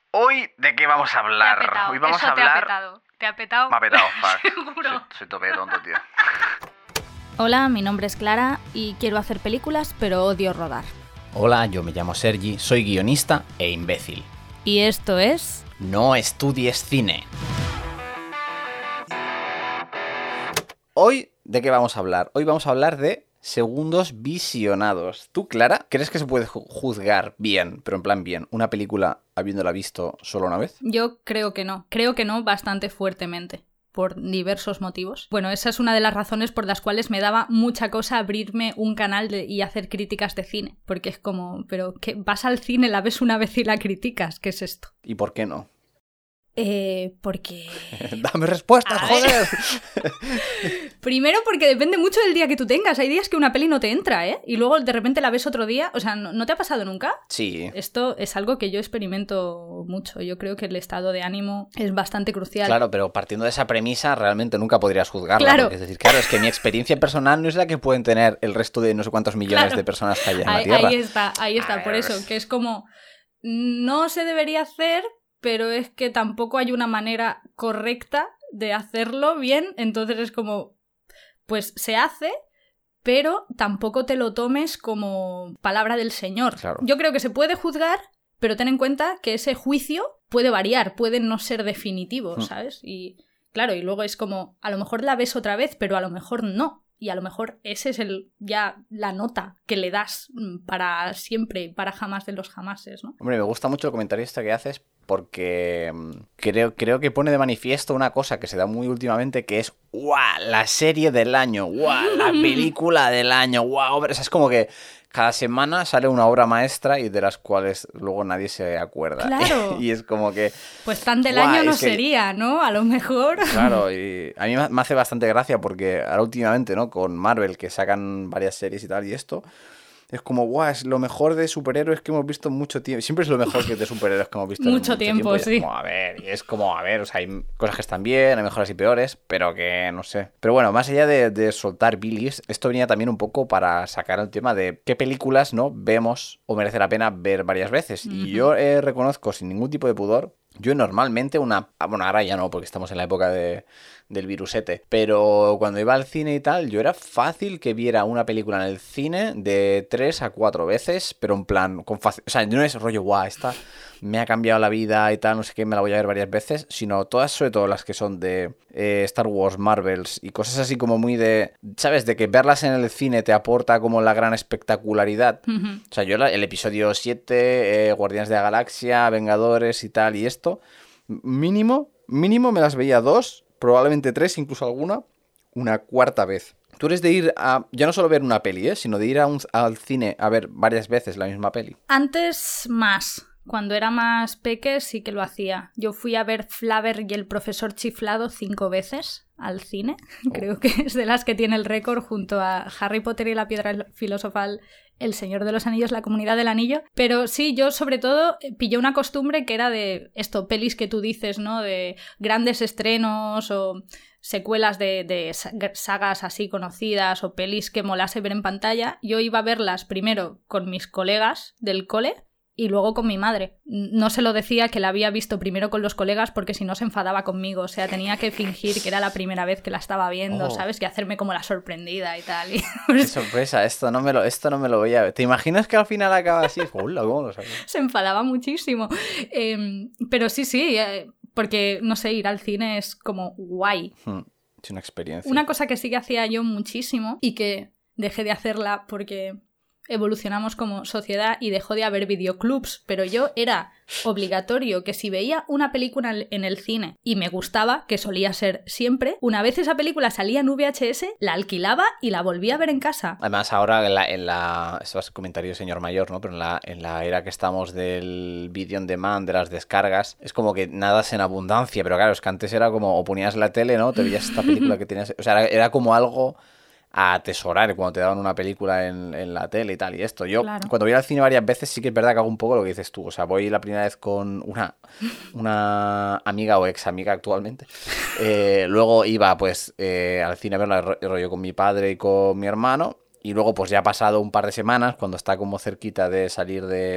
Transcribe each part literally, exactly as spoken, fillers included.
Hoy, ¿de qué vamos a hablar? Te ha petado. Hoy vamos Eso a hablar... te ha petado. Te ha petado. Me ha petado, fuck. Seguro. Soy, soy tope de tonto, tío. Hola, mi nombre es Clara y quiero hacer películas, pero odio rodar. Hola, yo me llamo Sergi, soy guionista e imbécil. Y esto es... No estudies cine. Hoy, ¿de qué vamos a hablar? Hoy vamos a hablar de segundos visionados. ¿Tú, Clara, crees que se puede ju- juzgar bien, pero en plan bien, una película habiéndola visto solo una vez? Yo creo que no. Creo que no bastante fuertemente. Por diversos motivos. Bueno, esa es una de las razones por las cuales me daba mucha cosa abrirme un canal de, y hacer críticas de cine. Porque es como, pero ¿qué? Vas al cine, la ves una vez y la criticas. ¿Qué es esto? ¿Y por qué no? Eh, porque... ¡Dame respuestas, A joder! Primero porque depende mucho del día que tú tengas. Hay días que una peli no te entra, ¿eh? Y luego de repente la ves otro día. O sea, ¿no, ¿no te ha pasado nunca? Sí. Esto es algo que yo experimento mucho. Yo creo que el estado de ánimo es bastante crucial. Claro, pero partiendo de esa premisa, realmente nunca podrías juzgarla. Claro. Porque es decir, claro, es que mi experiencia personal no es la que pueden tener el resto de no sé cuántos millones Claro. de personas que hay en la Ahí, Tierra. ahí está, ahí está. A Por ver. eso, que es como... No se debería hacer, pero es que tampoco hay una manera correcta de hacerlo bien. Entonces es como... Pues se hace... pero tampoco te lo tomes como palabra del Señor. Claro. Yo creo que se puede juzgar, pero ten en cuenta que ese juicio puede variar, puede no ser definitivo, Mm. ¿sabes? Y claro, y luego es como, a lo mejor la ves otra vez, pero a lo mejor no. Y a lo mejor ese es el ya la nota que le das mm, para siempre, para jamás de los jamases, ¿no? Hombre, me gusta mucho el comentario este que haces porque mm, creo, creo que pone de manifiesto una cosa que se da muy últimamente, que es ¡guau! La serie del año, ¡guau! La película del año, ¡guau! O sea, es como que cada semana sale una obra maestra y de las cuales luego nadie se acuerda. Claro. Y es como que... Pues tan del Guau, año no es que- sería, ¿no? A lo mejor. Claro, y a mí me me hace bastante gracia porque ahora últimamente, ¿no? Con Marvel, que sacan varias series y tal, y esto, es como, guau, es lo mejor de superhéroes que hemos visto en mucho tiempo. Siempre es lo mejor que de superhéroes que hemos visto en Mucho tiempo, y es sí. como, a ver, y es como, a ver, o sea, hay cosas que están bien, hay mejores y peores, pero que no sé. Pero bueno, más allá de, de soltar bilis, esto venía también un poco para sacar el tema de qué películas, ¿no? Vemos o merece la pena ver varias veces. Ujú. Y yo eh, reconozco sin ningún tipo de pudor. Yo normalmente una... ah, Bueno, ahora ya no, porque estamos en la época de, del virusete. Pero cuando iba al cine y tal, yo era fácil que viera una película en el cine de tres a cuatro veces, pero en plan, con fácil... O sea, no es rollo, guau, esta me ha cambiado la vida y tal, no sé qué, me la voy a ver varias veces, sino todas, sobre todo las que son de eh, Star Wars, Marvels y cosas así como muy de... ¿Sabes? De que verlas en el cine te aporta como la gran espectacularidad. Ujú. O sea, yo la- el episodio siete, eh, Guardianes de la Galaxia, Vengadores y tal, y esto, mínimo, mínimo me las veía dos, probablemente tres, incluso alguna, una cuarta vez. Tú eres de ir a, ya no solo ver una peli, ¿eh? Sino de ir a un- al cine a ver varias veces la misma peli. Antes más. Cuando era más peque sí que lo hacía. Yo fui a ver Flaver y el profesor chiflado cinco veces al cine. Oh. Creo que es de las que tiene el récord junto a Harry Potter y la piedra filosofal, El Señor de los Anillos, La Comunidad del Anillo. Pero sí, yo sobre todo eh, pillé una costumbre que era de esto, pelis que tú dices, ¿no? De grandes estrenos o secuelas de, de sa- sagas así conocidas o pelis que molase ver en pantalla. Yo iba a verlas primero con mis colegas del cole y luego con mi madre. No se lo decía que la había visto primero con los colegas porque si no se enfadaba conmigo. O sea, tenía que fingir que era la primera vez que la estaba viendo, Oh. ¿sabes? Y hacerme como la sorprendida y tal. Y ¡Qué sorpresa! Esto no me lo, esto no me lo voy a ver. ¿Te imaginas que al final acaba así? Hola, ¿cómo lo sabes? se enfadaba muchísimo. Eh, pero sí, sí, eh, porque, no sé, ir al cine es como guay. Hmm, es una experiencia. Una cosa que sí que hacía yo muchísimo y que dejé de hacerla porque evolucionamos como sociedad y dejó de haber videoclubs, pero yo era obligatorio que si veía una película en el cine y me gustaba, que solía ser siempre, una vez esa película salía en V H S, la alquilaba y la volvía a ver en casa. Además, ahora en la, en la... Esto es comentario señor mayor, ¿no? Pero en la, en la era que estamos del video on demand, de las descargas, es como que nada es en abundancia, pero claro, es que antes era como, o ponías la tele, ¿no? Te veías esta película que tenías... O sea, era, era como algo a atesorar cuando te daban una película en, en la tele y tal, y esto. Yo, Claro. cuando voy al cine varias veces, sí que es verdad que hago un poco lo que dices tú. O sea, voy la primera vez con una, una amiga o ex amiga actualmente. Eh, luego iba, pues, eh, al cine a verla ro- rollo con mi padre y con mi hermano. Y luego, pues ya ha pasado un par de semanas, cuando está como cerquita de salir de,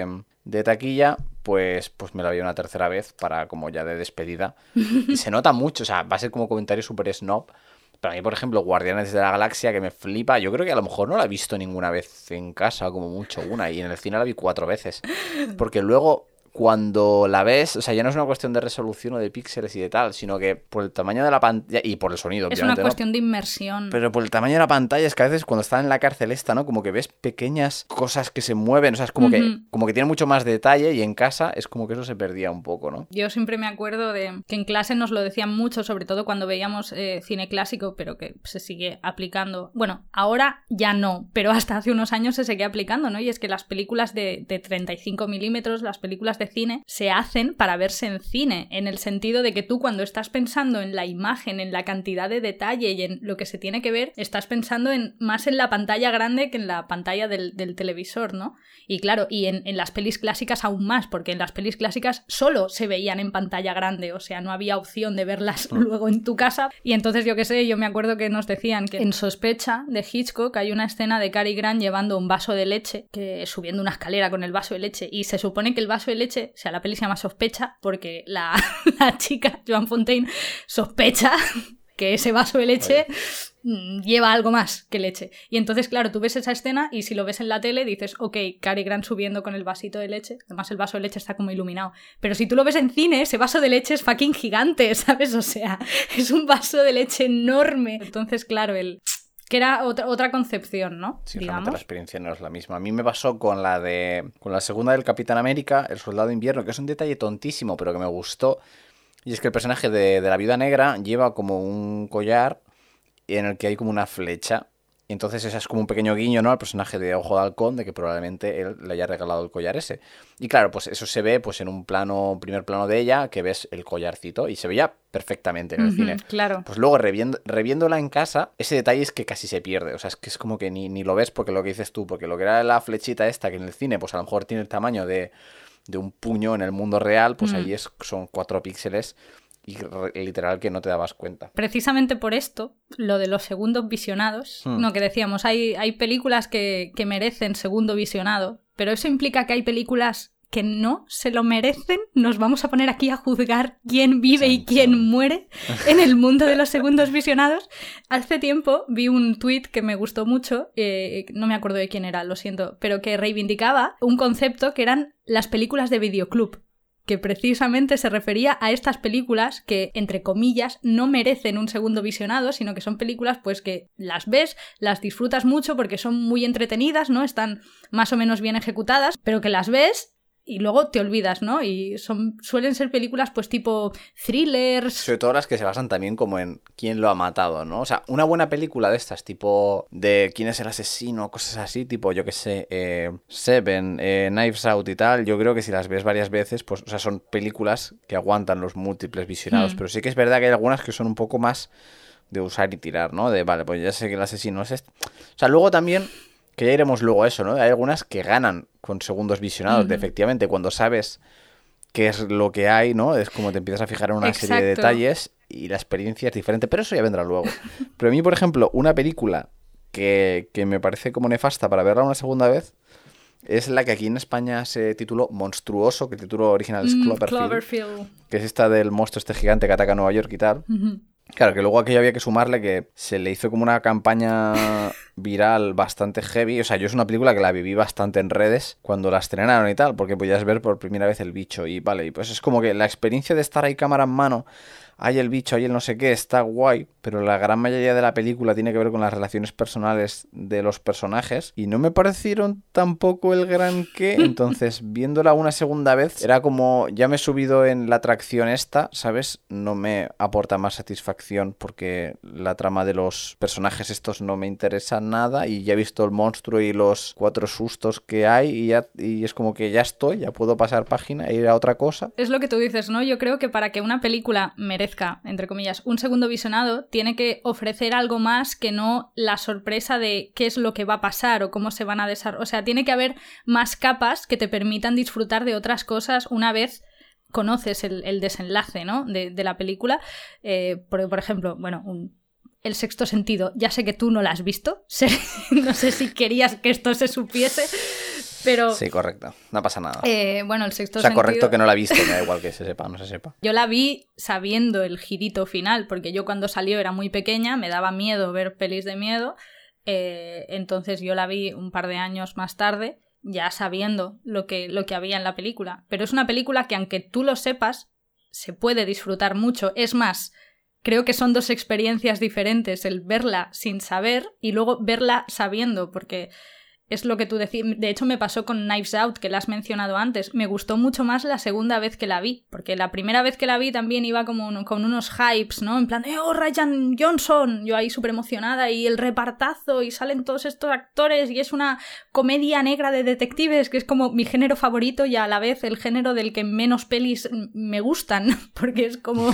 de taquilla, pues, pues me la vi una tercera vez para como ya de despedida. Y se nota mucho, o sea, va a ser como comentario súper snob. Pero a mí, por ejemplo, Guardianes de la Galaxia, que me flipa, yo creo que a lo mejor no la he visto ninguna vez en casa, como mucho una, y en el cine la vi cuatro veces. Porque luego, cuando la ves, o sea, ya no es una cuestión de resolución o de píxeles y de tal, sino que por el tamaño de la pantalla, y por el sonido, es obviamente, una cuestión ¿no? de inmersión. Pero por el tamaño de la pantalla es que a veces cuando está en la cárcel esta, ¿no? Como que ves pequeñas cosas que se mueven, o sea, es como, uh-huh. que, como que tiene mucho más detalle, y en casa es como que eso se perdía un poco, ¿no? Yo siempre me acuerdo de que en clase nos lo decían mucho, sobre todo cuando veíamos eh, cine clásico, pero que se sigue aplicando. Bueno, ahora ya no, pero hasta hace unos años se seguía aplicando, ¿no? Y es que las películas de, de treinta y cinco milímetros, las películas de cine, se hacen para verse en cine, en el sentido de que tú cuando estás pensando en la imagen, en la cantidad de detalle y en lo que se tiene que ver, estás pensando en, más en la pantalla grande que en la pantalla del, del televisor, ¿no? Y claro, y en, en las pelis clásicas aún más, porque en las pelis clásicas solo se veían en pantalla grande, o sea, no había opción de verlas mm. luego en tu casa. Y entonces, yo qué sé, yo me acuerdo que nos decían que en Sospecha, de Hitchcock, hay una escena de Cary Grant llevando un vaso de leche, que subiendo una escalera con el vaso de leche, y se supone que el vaso de leche, o sea, la peli se llama Sospecha porque la, la chica, Joan Fontaine, sospecha que ese vaso de leche Oye. lleva algo más que leche. Y entonces, claro, tú ves esa escena y si lo ves en la tele dices, ok, Cary Grant subiendo con el vasito de leche, además el vaso de leche está como iluminado. Pero si tú lo ves en cine, ese vaso de leche es fucking gigante, ¿sabes? O sea, es un vaso de leche enorme. Entonces, claro, el... que era otra, otra concepción, ¿no? Sí, digamos. realmente la experiencia no es la misma. A mí me pasó con la de con la segunda del Capitán América, El Soldado de Invierno, que es un detalle tontísimo, pero que me gustó. Y es que el personaje de, de la Viuda Negra lleva como un collar en el que hay como una flecha. Y entonces ese es como un pequeño guiño, ¿no? Al personaje de Ojo de Halcón, de que probablemente él le haya regalado el collar ese. Y claro, pues eso se ve pues en un plano, primer plano de ella, que ves el collarcito, y se veía perfectamente en el uh-huh, cine. Claro. Pues luego, reviendo, reviéndola en casa, ese detalle es que casi se pierde. O sea, es que es como que ni, ni lo ves porque lo que dices tú, porque lo que era la flechita esta, que en el cine, pues a lo mejor tiene el tamaño de, de un puño en el mundo real, pues uh-huh. ahí es, son cuatro píxeles. Y literal que no te dabas cuenta. Precisamente por esto, lo de los segundos visionados, hmm. no, que decíamos, hay, hay películas que, que merecen segundo visionado, pero eso implica que hay películas que no se lo merecen. Nos vamos a poner aquí a juzgar quién vive y quién muere en el mundo de los segundos visionados. Hace tiempo vi un tuit que me gustó mucho, eh, no me acuerdo de quién era, lo siento, pero que reivindicaba un concepto que eran las películas de videoclub, que precisamente se refería a estas películas que, entre comillas, no merecen un segundo visionado, sino que son películas pues que las ves, las disfrutas mucho porque son muy entretenidas, ¿no? Están más o menos bien ejecutadas, pero que las ves y luego te olvidas, ¿no? Y son suelen ser películas pues tipo thrillers. Sobre todo las que se basan también como en quién lo ha matado, ¿no? O sea, una buena película de estas, tipo de quién es el asesino, cosas así, tipo, yo qué sé, eh, Seven, eh, Knives Out y tal, yo creo que si las ves varias veces, pues, o sea, son películas que aguantan los múltiples visionados, mm. pero sí que es verdad que hay algunas que son un poco más de usar y tirar, ¿no? De, vale, pues ya sé que el asesino es este. O sea, luego también... que ya iremos luego a eso, ¿no? Hay algunas que ganan con segundos visionados, uh-huh. de efectivamente, cuando sabes qué es lo que hay, ¿no? Es como te empiezas a fijar en una Exacto. serie de detalles y la experiencia es diferente, pero eso ya vendrá luego. Pero a mí, por ejemplo, una película que, que me parece como nefasta para verla una segunda vez es la que aquí en España se tituló Monstruoso, que el título original es Cloverfield, mm, Cloverfield. Que es esta del monstruo este gigante que ataca a Nueva York y tal. Uh-huh. Claro, que luego aquello había que sumarle que se le hizo como una campaña viral bastante heavy. O sea, yo es una película que la viví bastante en redes cuando la estrenaron y tal, porque podías ver por primera vez el bicho y vale, y pues es como que la experiencia de estar ahí cámara en mano, hay el bicho, hay el no sé qué, está guay, pero la gran mayoría de la película tiene que ver con las relaciones personales de los personajes y no me parecieron tampoco el gran qué. Entonces, viéndola una segunda vez, era como, ya me he subido en la atracción esta, ¿sabes? No me aporta más satisfacción porque la trama de los personajes estos no me interesa nada y ya he visto el monstruo y los cuatro sustos que hay y, ya, y es como que ya estoy, ya puedo pasar página e ir a otra cosa. Es lo que tú dices, ¿no? Yo creo que para que una película merezca, entre comillas, un segundo visionado, tiene que ofrecer algo más que no la sorpresa de qué es lo que va a pasar o cómo se van a desarrollar. O sea, tiene que haber más capas que te permitan disfrutar de otras cosas una vez conoces el, el desenlace, ¿no? de, de la película. Eh, por, por ejemplo, bueno, un... El sexto sentido, ya sé que tú no la has visto, no sé si querías que esto se supiese, Pero, sí, correcto. No pasa nada. Eh, bueno, el sexto o sea, sentido... correcto que no la viste, me da igual que se sepa o no se sepa. Yo la vi sabiendo el girito final, porque yo cuando salió era muy pequeña, me daba miedo ver pelis de miedo, eh, entonces yo la vi un par de años más tarde, ya sabiendo lo que, lo que había en la película. Pero es una película que, aunque tú lo sepas, se puede disfrutar mucho. Es más, creo que son dos experiencias diferentes, el verla sin saber y luego verla sabiendo, porque... es lo que tú decías. De hecho, me pasó con Knives Out, que la has mencionado antes. Me gustó mucho más la segunda vez que la vi, porque la primera vez que la vi también iba como un, con unos hypes, ¿no? En plan, ¡eh, oh, Ryan Johnson! Yo ahí súper emocionada, y el repartazo, y salen todos estos actores, y es una comedia negra de detectives, que es como mi género favorito y a la vez el género del que menos pelis me gustan, porque es como...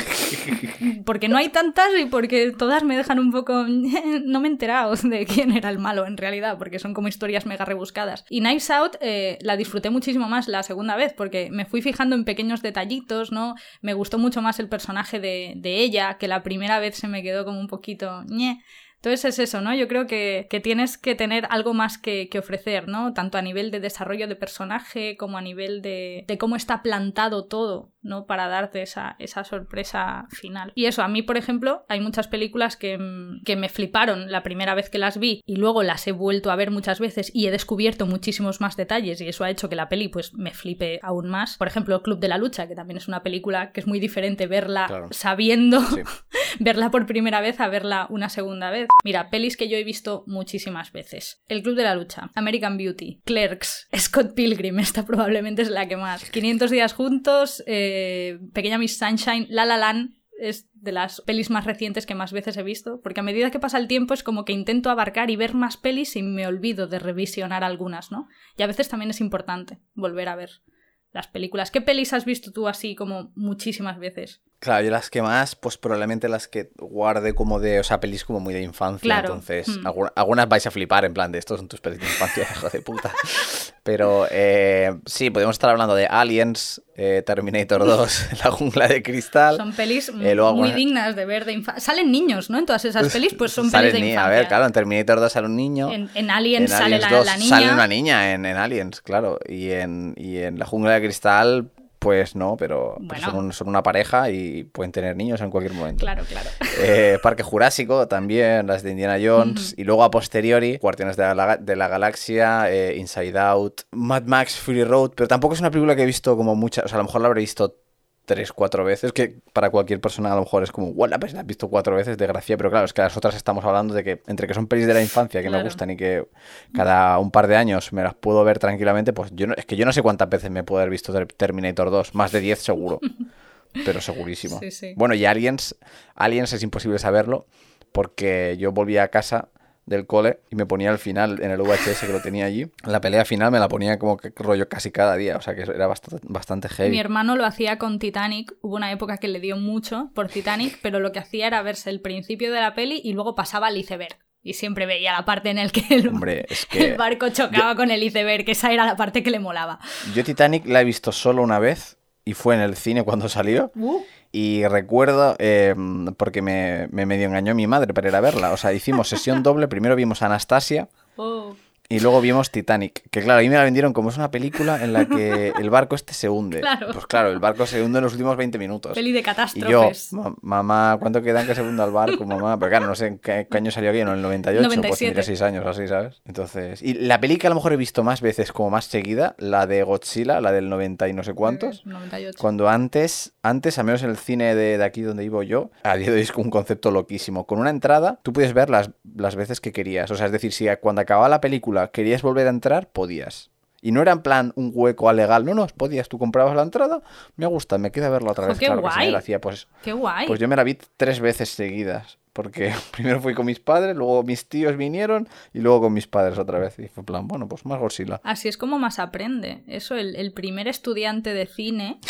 porque no hay tantas y porque todas me dejan un poco... no me he enterado de quién era el malo en realidad, porque son como historias mega rebuscadas. Y Knives Out eh, la disfruté muchísimo más la segunda vez, porque me fui fijando en pequeños detallitos, ¿no? Me gustó mucho más el personaje de, de ella, que la primera vez se me quedó como un poquito... ñe. Entonces es eso, ¿no? Yo creo que, que tienes que tener algo más que, que ofrecer, ¿no? Tanto a nivel de desarrollo de personaje como a nivel de, de cómo está plantado todo, ¿no? Para darte esa, esa sorpresa final. Y eso, a mí, por ejemplo, hay muchas películas que, que me fliparon la primera vez que las vi y luego las he vuelto a ver muchas veces y he descubierto muchísimos más detalles y eso ha hecho que la peli pues me flipe aún más. Por ejemplo, Club de la Lucha, que también es una película que es muy diferente verla claro. sabiendo, sí. verla por primera vez a verla una segunda vez. Mira, pelis que yo he visto muchísimas veces. El Club de la Lucha, American Beauty, Clerks, Scott Pilgrim, esta probablemente es la que más. quinientos días juntos, eh, Pequeña Miss Sunshine, La La Land es de las pelis más recientes que más veces he visto, porque a medida que pasa el tiempo es como que intento abarcar y ver más pelis y me olvido de revisionar algunas, ¿no? Y a veces también es importante volver a ver las películas. ¿Qué pelis has visto tú así como muchísimas veces? Claro, yo las que más, pues probablemente las que guarde como de, o sea, pelis como muy de infancia, claro. Entonces mm. algunas, algunas vais a flipar en plan de estos son tus pelis de infancia, hijo de puta. Pero eh, sí, podemos estar hablando de Aliens, eh, Terminator dos, La Jungla de Cristal. Son pelis eh, luego, muy dignas de ver de infancia. Salen niños, ¿no? En todas esas pelis, pues son pelis de infancia. A ver, claro, en Terminator dos sale un niño. En, en Aliens en sale Aliens la, dos la niña. Sale una niña en, en Aliens, claro. Y en, y en La Jungla de Cristal... Pues no, pero, bueno. pero son, son una pareja y pueden tener niños en cualquier momento. Claro, claro. Eh, Parque Jurásico también, las de Indiana Jones. Mm-hmm. Y luego a posteriori, Guardianes de la, de la Galaxia, eh, Inside Out, Mad Max, Fury Road. Pero tampoco es una película que he visto como muchas... O sea, a lo mejor la habré visto tres, cuatro veces, que para cualquier persona a lo mejor es como, bueno, pues la has visto cuatro veces de gracia, pero claro, es que las otras estamos hablando de que entre que son pelis de la infancia que claro. me gustan y que cada un par de años me las puedo ver tranquilamente, pues yo no, es que yo no sé cuántas veces me puedo haber visto Terminator dos, más de diez seguro, pero segurísimo. Sí, sí. Bueno, y Aliens, Aliens es imposible saberlo, porque yo volví a casa del cole y me ponía al final en el V H S que lo tenía allí. La pelea final me la ponía como que rollo casi cada día, o sea que era bastante, bastante heavy. Mi hermano lo hacía con Titanic, hubo una época que le dio mucho por Titanic, pero lo que hacía era verse el principio de la peli y luego pasaba al iceberg. Y siempre veía la parte en la que el, Hombre, es que el barco chocaba yo, con el iceberg, que esa era la parte que le molaba. Yo Titanic la he visto solo una vez y fue en el cine cuando salió. Uh. Y recuerdo, eh, porque me, me medio engañó mi madre para ir a verla. O sea, hicimos sesión doble. Primero vimos Anastasia oh. y luego vimos Titanic. Que claro, a mí me la vendieron como es una película en la que el barco este se hunde. Claro. Pues claro, el barco se hunde en los últimos veinte minutos. Peli de catástrofes. Y yo, ma- mamá, ¿cuánto quedan que se hunda el barco, mamá? Pero claro, no sé en qué, qué año salió aquí, ¿no? En el noventa y ocho, noventa y siete. Pues tendría seis años así, ¿sabes? Entonces, y la peli que a lo mejor he visto más veces como más seguida, la de Godzilla, la del noventa y no sé cuántos. noventa y ocho. Cuando antes, antes, al menos en el cine de, de aquí donde vivo yo, a día de hoy es un concepto loquísimo. Con una entrada, tú puedes ver las, las veces que querías. O sea, es decir, si cuando acababa la película querías volver a entrar, podías. Y no era en plan un hueco a legal, no, no, podías, tú comprabas la entrada, me gusta, me queda verla otra vez. Oh, qué claro, guay. Que si me la hacía, pues, qué guay. Pues yo me la vi tres veces seguidas, porque primero fui con mis padres, luego mis tíos vinieron y luego con mis padres otra vez. Y fue en plan, bueno, pues más Godzilla. Así es como más aprende. Eso, el, el primer estudiante de cine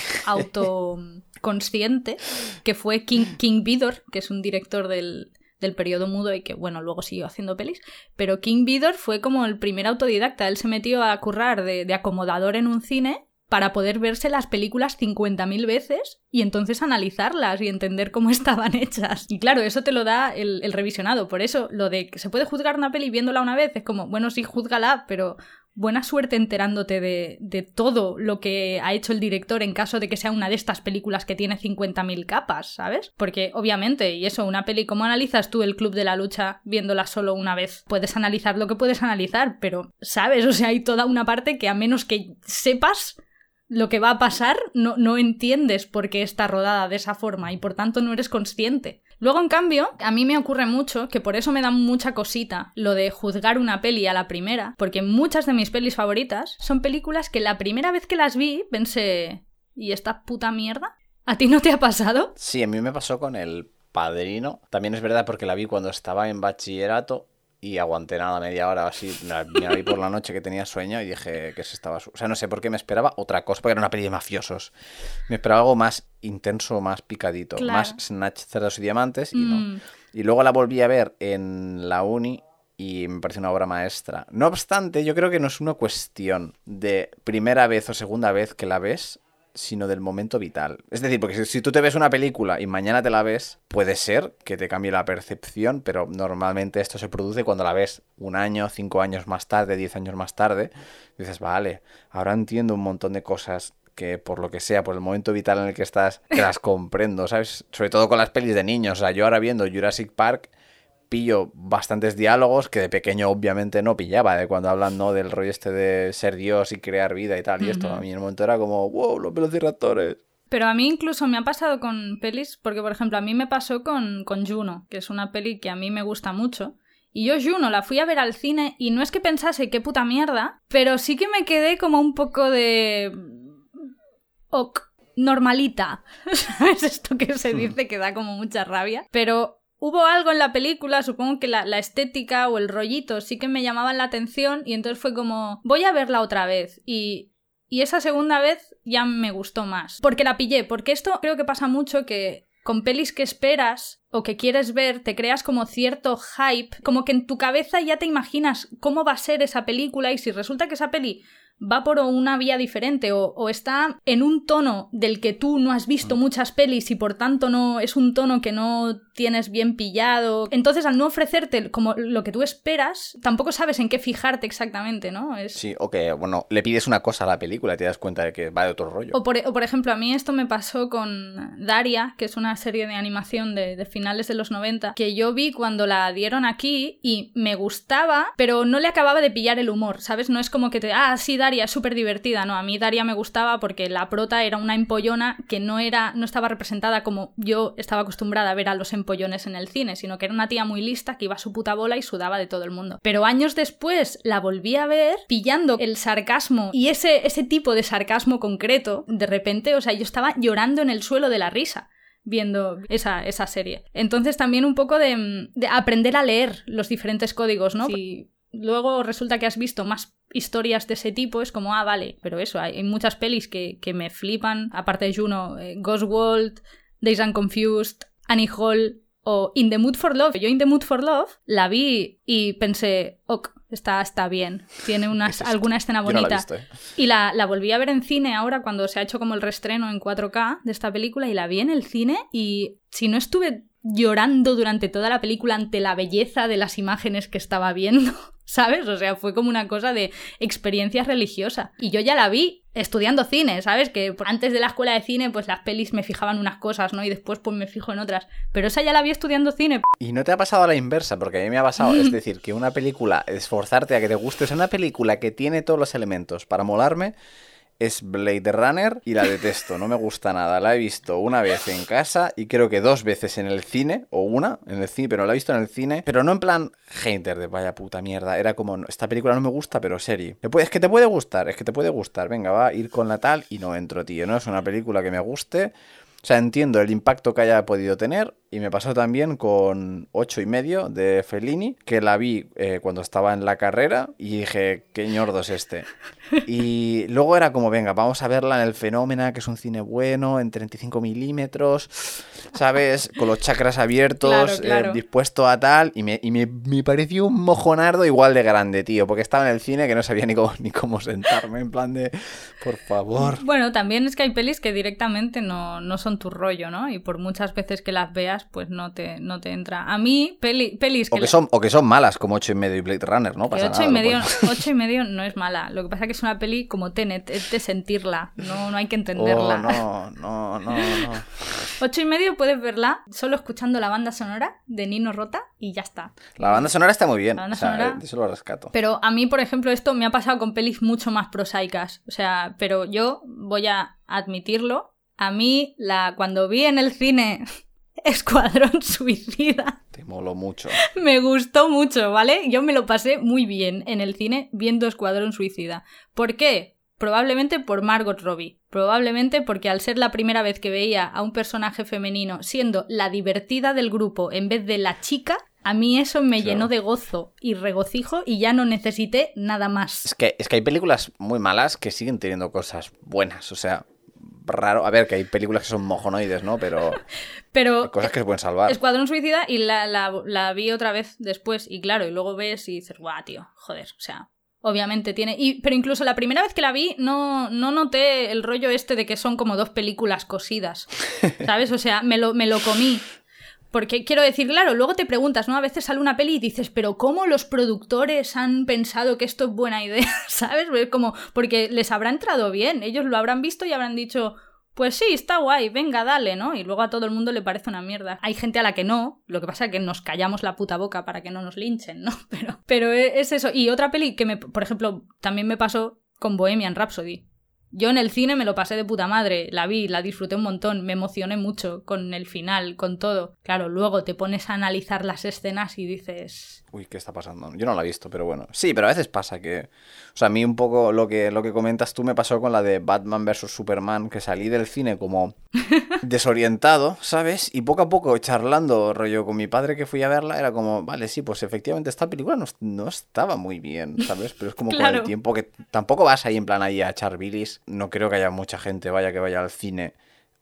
autoconsciente, que fue King, King Vidor, que es un director del... del periodo mudo y que, bueno, luego siguió haciendo pelis, pero King Vidor fue como el primer autodidacta. Él se metió a currar de, de acomodador en un cine para poder verse las películas cincuenta mil veces y entonces analizarlas y entender cómo estaban hechas. Y claro, eso te lo da el, el revisionado. Por eso, lo de que se puede juzgar una peli viéndola una vez es como, bueno, sí, júzgala, pero buena suerte enterándote de, de todo lo que ha hecho el director en caso de que sea una de estas películas que tiene cincuenta mil capas, ¿sabes? Porque obviamente, y eso, una peli, ¿cómo analizas tú el Club de la Lucha viéndola solo una vez? Puedes analizar lo que puedes analizar, pero, ¿sabes? O sea, hay toda una parte que a menos que sepas lo que va a pasar, no, no entiendes por qué está rodada de esa forma y por tanto no eres consciente. Luego, en cambio, a mí me ocurre mucho, que por eso me da mucha cosita lo de juzgar una peli a la primera, porque muchas de mis pelis favoritas son películas que la primera vez que las vi pensé, ¿y esta puta mierda? ¿A ti no te ha pasado? Sí, a mí me pasó con El Padrino. También es verdad porque la vi cuando estaba en bachillerato y aguanté nada media hora así. La, me la vi por la noche que tenía sueño y dije que se estaba... O sea, no sé por qué me esperaba otra cosa, porque era una peli de mafiosos. Me esperaba algo más intenso, más picadito, claro. Más Snatch, Cerdos y Diamantes y Mm. no. Y luego la volví a ver en la uni y me pareció una obra maestra. No obstante, yo creo que no es una cuestión de primera vez o segunda vez que la ves, sino del momento vital. Es decir, porque si, si tú te ves una película y mañana te la ves, puede ser que te cambie la percepción, pero normalmente esto se produce cuando la ves un año, cinco años más tarde, diez años más tarde. Y dices, vale, ahora entiendo un montón de cosas que por lo que sea, por el momento vital en el que estás, que las comprendo, ¿sabes? Sobre todo con las pelis de niños. O sea, yo ahora viendo Jurassic Park pillo bastantes diálogos que de pequeño obviamente no pillaba, de cuando hablan, ¿no?, del rollo este de ser Dios y crear vida y tal, y esto a mí en el momento era como, wow, los velociraptores. Pero a mí incluso me ha pasado con pelis, porque por ejemplo a mí me pasó con, con Juno, que es una peli que a mí me gusta mucho, y yo Juno la fui a ver al cine y no es que pensase qué puta mierda, pero sí que me quedé como un poco de... ok, normalita, ¿sabes? Esto que se dice que da como mucha rabia, pero... Hubo algo en la película, supongo que la, la estética o el rollito sí que me llamaban la atención y entonces fue como, voy a verla otra vez y, y esa segunda vez ya me gustó más. Porque la pillé, porque esto creo que pasa mucho que con pelis que esperas o que quieres ver te creas como cierto hype, como que en tu cabeza ya te imaginas cómo va a ser esa película y si resulta que esa peli va por una vía diferente o, o está en un tono del que tú no has visto muchas pelis y por tanto no es un tono que no tienes bien pillado. Entonces, al no ofrecerte como lo que tú esperas, tampoco sabes en qué fijarte exactamente, ¿no? Es... Sí, o que, bueno, le pides una cosa a la película y te das cuenta de que va de otro rollo. O por, o por ejemplo, a mí esto me pasó con Daria, que es una serie de animación de, de finales de los noventa, que yo vi cuando la dieron aquí y me gustaba, pero no le acababa de pillar el humor, ¿sabes? No es como que te... Ah, sí, Daria es súper divertida, no, a mí Daria me gustaba porque la prota era una empollona que no era, no estaba representada como yo estaba acostumbrada a ver a los empollones en el cine, sino que era una tía muy lista que iba a su puta bola y sudaba de todo el mundo. Pero años después la volví a ver pillando el sarcasmo y ese, ese tipo de sarcasmo concreto, de repente, o sea, yo estaba llorando en el suelo de la risa viendo esa, esa serie. Entonces también un poco de, de aprender a leer los diferentes códigos, ¿no? Si luego resulta que has visto más historias de ese tipo, es como, ah, vale, pero eso, hay, hay muchas pelis que, que me flipan, aparte de Juno, eh, Ghost World, Dazed and Confused, Annie Hall o In the Mood for Love. Yo In the Mood for Love la vi y pensé, ok, está, está bien, tiene unas, alguna escena bonita. Yo no la he visto, ¿eh? Y la, la volví a ver en cine ahora cuando se ha hecho como el reestreno en cuatro K de esta película y la vi en el cine y si no estuve llorando durante toda la película ante la belleza de las imágenes que estaba viendo, ¿sabes? O sea, fue como una cosa de experiencia religiosa. Y yo ya la vi estudiando cine, ¿sabes? Que antes de la escuela de cine, pues las pelis me fijaban unas cosas, ¿no? Y después pues me fijo en otras. Pero esa ya la vi estudiando cine. Y no te ha pasado a la inversa, porque a mí me ha pasado, es decir, que una película, esforzarte a que te guste, es una película que tiene todos los elementos para molarme, es Blade Runner y la detesto, no me gusta nada. La he visto una vez en casa y creo que dos veces en el cine, o una en el cine, pero la he visto en el cine, pero no en plan hater de vaya puta mierda. Era como, esta película no me gusta, pero serie. Es que te puede gustar, es que te puede gustar. Venga, va a ir con la tal y no entro, tío. No es una película que me guste. O sea, entiendo el impacto que haya podido tener y me pasó también con ocho y medio de Fellini, que la vi eh, cuando estaba en la carrera y dije, qué ñordo es este. Y luego era como, venga, vamos a verla en el Fenómena, que es un cine bueno, en treinta y cinco milímetros, ¿sabes? Con los chakras abiertos, claro, claro. Eh, dispuesto a tal, y, me, y me, me pareció un mojonardo igual de grande, tío, porque estaba en el cine que no sabía ni cómo, ni cómo sentarme, en plan de, por favor. Bueno, también es que hay pelis que directamente no, no son tu rollo, ¿no? Y por muchas veces que las veas, malas, pues no te, no te entra. A mí, peli, pelis... Que o, que son, o que son malas, como ocho y medio y Blade Runner, ¿no? Pasa ocho, nada, y medio, no puede... ocho y medio no es mala. Lo que pasa es que es una peli como Tenet, es de sentirla, no, no hay que entenderla. Oh, no, no, no, no. Ocho y medio puedes verla solo escuchando la banda sonora de Nino Rota y ya está. La banda sonora está muy bien, La banda o sea, sonora... eso lo rescato. Pero a mí, por ejemplo, esto me ha pasado con pelis mucho más prosaicas. O sea, pero yo voy a admitirlo. A mí, la cuando vi en el cine Escuadrón Suicida... Te moló mucho. Me gustó mucho, ¿vale? Yo me lo pasé muy bien en el cine viendo Escuadrón Suicida. ¿Por qué? Probablemente por Margot Robbie. Probablemente porque al ser la primera vez que veía a un personaje femenino siendo la divertida del grupo en vez de la chica, a mí eso me Claro. llenó de gozo y regocijo y ya no necesité nada más. Es que, es que hay películas muy malas que siguen teniendo cosas buenas, o sea, raro. A ver, que hay películas que son mojonoides, ¿no? Pero Pero hay cosas que se pueden salvar. Escuadrón Suicida y la, la, la vi otra vez después y claro, y luego ves y dices, guau, tío, joder, o sea... Obviamente tiene... Y, pero incluso la primera vez que la vi no, no noté el rollo este de que son como dos películas cosidas, ¿sabes? O sea, me lo, me lo comí. Porque quiero decir, claro, luego te preguntas, ¿no? A veces sale una peli y dices, pero ¿cómo los productores han pensado que esto es buena idea? ¿Sabes? Es como, porque les habrá entrado bien. Ellos lo habrán visto y habrán dicho... Pues sí, está guay, venga, dale, ¿no? Y luego a todo el mundo le parece una mierda. Hay gente a la que no, lo que pasa es que nos callamos la puta boca para que no nos linchen, ¿no? Pero, pero es eso. Y otra peli que, me, por ejemplo, también me pasó con Bohemian Rhapsody. Yo en el cine me lo pasé de puta madre, la vi, la disfruté un montón, me emocioné mucho con el final, con todo. Claro, luego te pones a analizar las escenas y dices... Uy, ¿qué está pasando? Yo no la he visto, pero bueno. Sí, pero a veces pasa que... O sea, a mí un poco lo que, lo que comentas tú me pasó con la de Batman versus Superman, que salí del cine como desorientado, ¿sabes? Y poco a poco, charlando, rollo, con mi padre que fui a verla, era como, vale, sí, pues efectivamente esta película no, no estaba muy bien, ¿sabes? Pero es como Claro. con el tiempo que tampoco vas ahí en plan ahí a echar bilis. No creo que haya mucha gente, vaya, que vaya al cine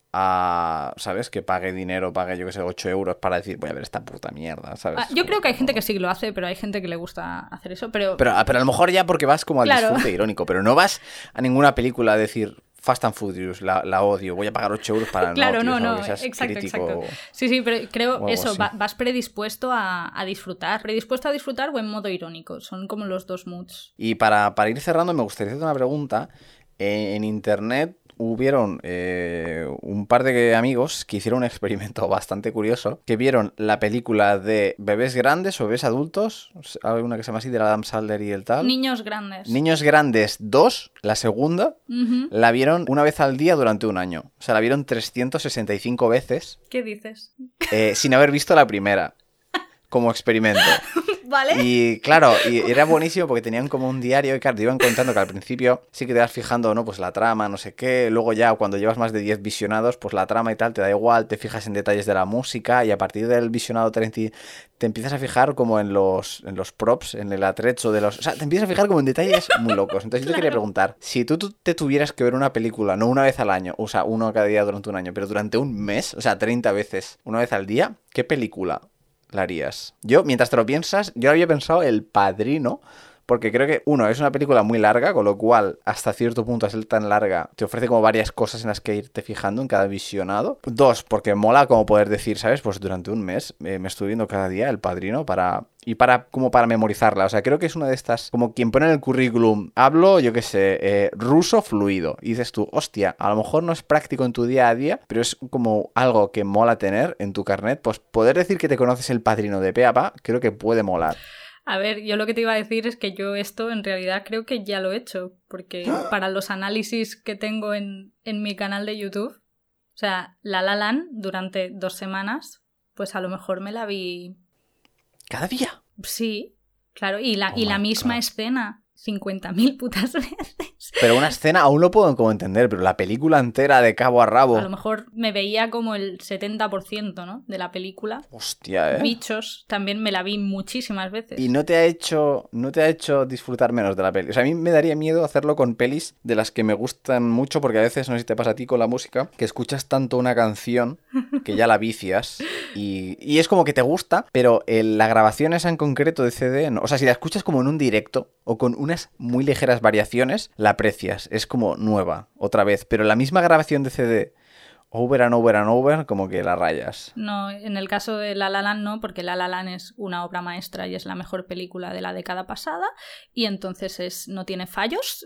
a, ¿sabes? Que pague dinero, pague, yo que sé, ocho euros para decir, voy a ver esta puta mierda, ¿sabes? Ah, yo creo que hay gente que sí lo hace, pero hay gente que le gusta hacer eso, pero... Pero, pero a lo mejor ya porque vas como al Claro. disfrute irónico, pero no vas a ninguna película a decir Fast and Furious, la, la odio, voy a pagar ocho euros para Claro, no, tío, no, es algo no, que seas exacto, crítico. exacto. Sí, sí, pero o creo algo eso, así. va- vas predispuesto a, a disfrutar. Predispuesto a disfrutar o en modo irónico. Son como los dos moods. Y para, para ir cerrando, me gustaría hacerte una pregunta. Eh, en internet hubieron eh, un par de amigos que hicieron un experimento bastante curioso, que vieron la película de bebés grandes o bebés adultos, hay una que se llama así, de Adam Sandler y el tal. Niños grandes. Niños Grandes dos, la segunda, Ujú. la vieron una vez al día durante un año. O sea, la vieron trescientas sesenta y cinco veces ¿Qué dices? eh, sin haber visto la primera, como experimento. ¿Vale? Y claro, y era buenísimo porque tenían como un diario y claro, te iban contando que al principio sí que te vas fijando, ¿no? Pues la trama, no sé qué. Luego ya cuando llevas más de diez visionados, pues la trama y tal te da igual, te fijas en detalles de la música y a partir del visionado treinta te empiezas a fijar como en los, en los props, en el atrecho de los... O sea, te empiezas a fijar como en detalles muy locos. Entonces yo te quería Claro. preguntar, si tú, tú te tuvieras que ver una película, no una vez al año, o sea, uno cada día durante un año, pero durante un mes, o sea, treinta veces, una vez al día, ¿qué película la harías? Yo, mientras te lo piensas, yo había pensado El Padrino, porque creo que, uno, es una película muy larga, con lo cual, hasta cierto punto, al ser tan larga, te ofrece como varias cosas en las que irte fijando en cada visionado. Dos, porque mola como poder decir, ¿sabes? Pues durante un mes eh, me estoy viendo cada día El Padrino para... Y para, como para memorizarla. O sea, creo que es una de estas, como quien pone en el currículum, hablo, yo qué sé, eh, ruso fluido. Y dices tú, hostia, a lo mejor no es práctico en tu día a día, pero es como algo que mola tener en tu carnet. Pues poder decir que te conoces El Padrino de pe a pa, creo que puede molar. A ver, yo lo que te iba a decir es que yo esto en realidad creo que ya lo he hecho, porque para los análisis que tengo en, en mi canal de YouTube, o sea, La La Land durante dos semanas, pues a lo mejor me la vi... ¿Cada día? Sí, claro, y la, Oh y la my misma God. escena cincuenta mil putas veces. Pero una escena aún lo puedo como entender, pero la película entera de cabo a rabo... A lo mejor me veía como el setenta por ciento, ¿no? De la película. Hostia, ¿eh? Bichos, también me la vi muchísimas veces. Y no te ha hecho no te ha hecho disfrutar menos de la peli. O sea, a mí me daría miedo hacerlo con pelis de las que me gustan mucho, porque a veces, no sé si te pasa a ti con la música, que escuchas tanto una canción que ya la vicias y, y es como que te gusta, pero el- la grabación esa en concreto de ce de, no. O sea, si la escuchas como en un directo o con unas muy ligeras variaciones, la aprecias. Es como nueva, otra vez. Pero la misma grabación de ce de over and over and over, como que la rayas. No, en el caso de La La Land no, porque La La Land es una obra maestra y es la mejor película de la década pasada, y entonces es, no tiene fallos.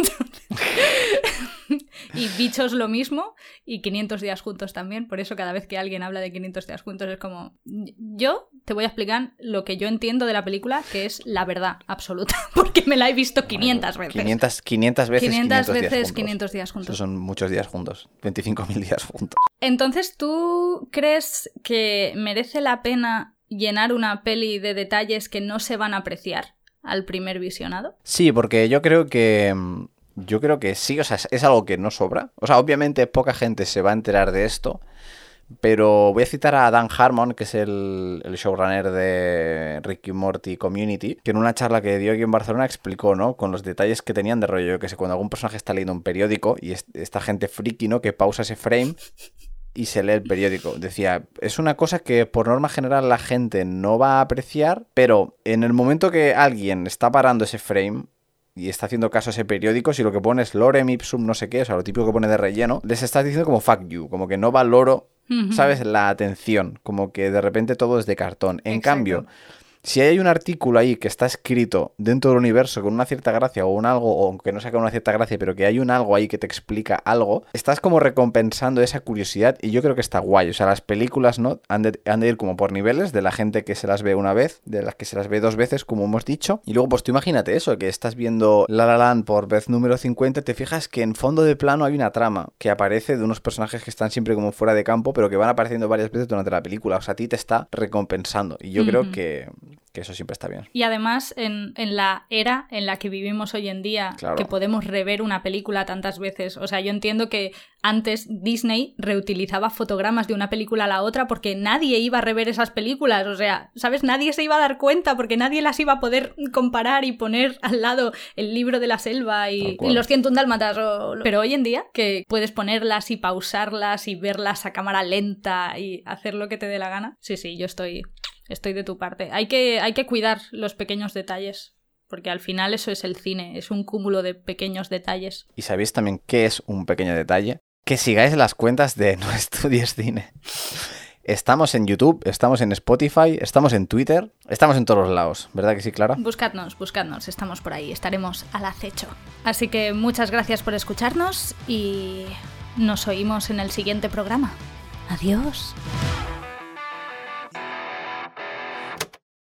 Y Bichos lo mismo, y quinientos días juntos también. Por eso cada vez que alguien habla de quinientos días juntos es como... Yo te voy a explicar lo que yo entiendo de la película, que es la verdad absoluta, porque me la he visto quinientas veces. quinientas, quinientas veces quinientas quinientos veces días juntos. quinientos días juntos. Esos son muchos días juntos. veinticinco mil días juntos. Entonces, ¿tú crees que merece la pena llenar una peli de detalles que no se van a apreciar al primer visionado? Sí, porque yo creo que... Yo creo que sí, o sea, es algo que no sobra. O sea, obviamente poca gente se va a enterar de esto, pero voy a citar a Dan Harmon, que es el, el showrunner de Rick y Morty Community, que en una charla que dio aquí en Barcelona explicó, ¿no? Con los detalles que tenían de rollo, yo que sé, cuando algún personaje está leyendo un periódico y es, esta gente friki, ¿no? Que pausa ese frame y se lee el periódico. Decía, es una cosa que por norma general la gente no va a apreciar, pero en el momento que alguien está parando ese frame y está haciendo caso a ese periódico, si lo que pone es lorem ipsum no sé qué, o sea, lo típico que pone de relleno, les estás diciendo como fuck you, como que no valoro, uh-huh. ¿sabes? La atención, como que de repente todo es de cartón. En Exacto. cambio, si hay un artículo ahí que está escrito dentro del universo con una cierta gracia o un algo, o aunque no sea con una cierta gracia, pero que hay un algo ahí que te explica algo, estás como recompensando esa curiosidad y yo creo que está guay. O sea, las películas, ¿no? Han de, han de ir como por niveles, de la gente que se las ve una vez, de las que se las ve dos veces, como hemos dicho. Y luego, pues tú imagínate eso, que estás viendo La La Land por vez número cincuenta, te fijas que en fondo de plano hay una trama que aparece de unos personajes que están siempre como fuera de campo, pero que van apareciendo varias veces durante la película. O sea, a ti te está recompensando. Y yo uh-huh. creo que... que eso siempre está bien. Y además, en, en la era en la que vivimos hoy en día, claro. que podemos rever una película tantas veces, o sea, yo entiendo que antes Disney reutilizaba fotogramas de una película a la otra porque nadie iba a rever esas películas, o sea, ¿sabes? Nadie se iba a dar cuenta porque nadie las iba a poder comparar y poner al lado el libro de la selva y, y los ciento un dálmatas. O... Pero hoy en día, que puedes ponerlas y pausarlas y verlas a cámara lenta y hacer lo que te dé la gana, sí, sí, yo estoy... Estoy de tu parte. Hay que, hay que cuidar los pequeños detalles, porque al final eso es el cine, es un cúmulo de pequeños detalles. ¿Y sabéis también qué es un pequeño detalle? Que sigáis las cuentas de No Estudies Cine. Estamos en YouTube, estamos en Spotify, estamos en Twitter, estamos en todos los lados, ¿verdad que sí, Clara? Buscadnos, buscadnos, estamos por ahí, estaremos al acecho. Así que muchas gracias por escucharnos y nos oímos en el siguiente programa. Adiós.